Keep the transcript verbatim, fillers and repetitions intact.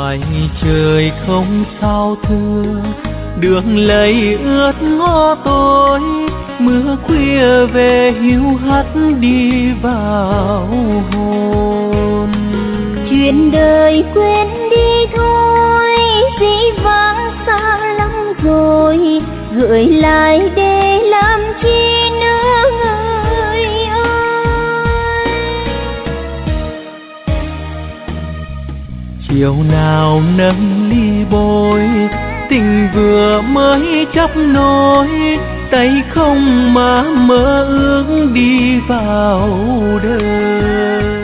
ngoài trời không sao thưa, đường lầy ướt ngõ tối, mưa khuya về hiu hắt đi vào hồn. Chuyện đời quên đi thôi, dĩ vãng xa lắm rồi, gửi lại để làm chi nữa người ơi. Chiều nào nâng ly bôi, tình vừa mới chấp nối, tay không mà mơ ước đi vào đời.